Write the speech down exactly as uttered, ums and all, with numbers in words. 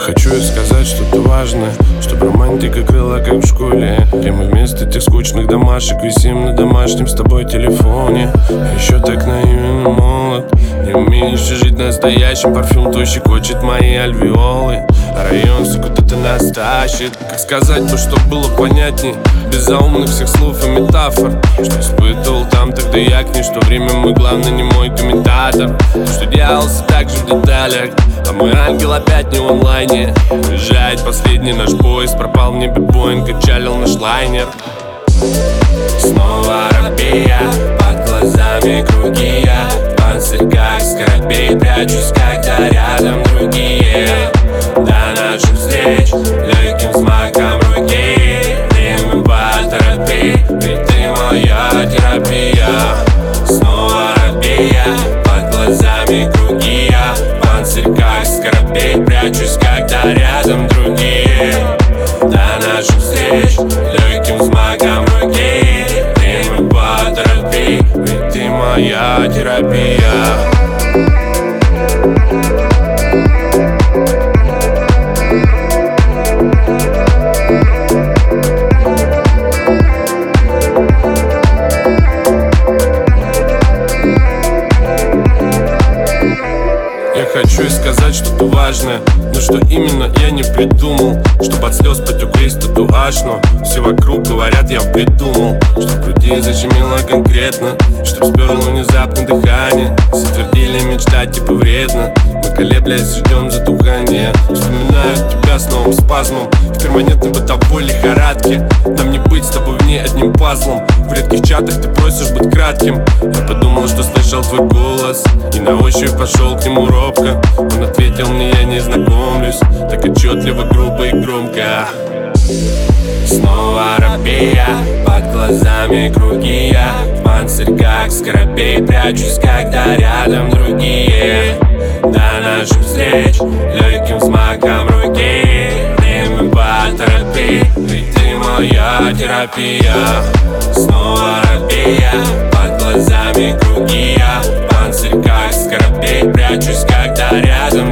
хочу сказать что-то важное, чтобы романтика крыла, как в школе. Где мы вместо тех скучных домашек висим на домашнем с тобой телефоне. А еще так наивен и молод, не умеешь жить настоящим. Парфюм твой щекочет мои альвеолы, а район все куда-то нас тащит. Как сказать бы, чтоб было понятней, без заумных всех слов и метафор. Что испытывал там тогда я к ней, что время мой главный не мой комментатор. Что делался так же в деталях, а мой ангел опять не в онлайне. Уезжает последний наш поезд, пропал в небе Боинг, отчалил наш лайнер. Снова рабея, под глазами круги я в панцирьках скоробей прячусь, когда рядом другие. До наших встреч легким взмахом руки время поторопи, ведь ты моя терапия. Снова рабея, под глазами круги я в панцирьках скоробей прячусь, когда рядом другие. До наших встреч легким взмахом руки время поторопи, ведь ты моя терапия. Я хочу и сказать что-то важное, но что именно я не придумал. Чтоб от слез потек весь татуаж, но все вокруг говорят, я придумал. Чтоб в груди защемило конкретно, чтоб сперло внезапно дыхание. Все твердили мечтать типа вредно, мы колеблясь ждем затухания. Вспоминаю тебя с новым спазмом в перманентной бытовой лихорадке. Нам не быть с тобой в ней одним пазлом. В редких чатах ты просишь быть кратким. Я подумал, что слышал твой голос, и на ощупь пошел к нему робко. Он ответил мне, я не знакомлюсь, так отчетливо, грубо и громко. Снова рабея, под глазами круги я в панцирьках скоробей прячусь, когда рядом другие. До наших встреч легким взмахом руки время поторопи, ведь ты моя терапия. Снова рабея, под глазами круги я в панцирьках скоробей прячусь, когда рядом